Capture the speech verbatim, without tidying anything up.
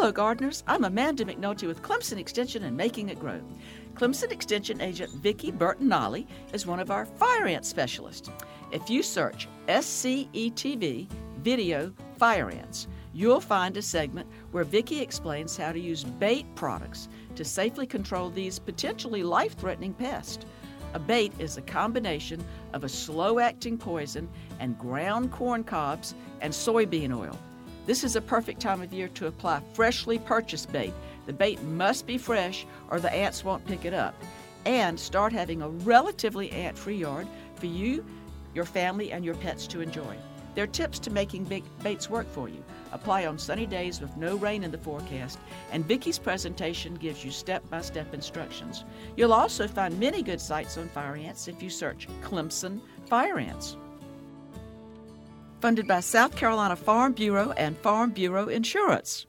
Hello, gardeners. I'm Amanda McNulty with Clemson Extension and Making It Grow. Clemson Extension agent Vicki Burton-Nolly is one of our fire ant specialists. If you search S C E T V Video Fire Ants, you'll find a segment where Vicki explains how to use bait products to safely control these potentially life-threatening pests. A bait is a combination of a slow-acting poison and ground corn cobs and soybean oil. This is a perfect time of year to apply freshly purchased bait. The bait must be fresh or the ants won't pick it up. And start having a relatively ant-free yard for you, your family, and your pets to enjoy. There are tips to making big baits work for you. Apply on sunny days with no rain in the forecast, and Vicki's presentation gives you step-by-step instructions. You'll also find many good sites on fire ants if you search Clemson Fire Ants. Funded by South Carolina Farm Bureau and Farm Bureau Insurance.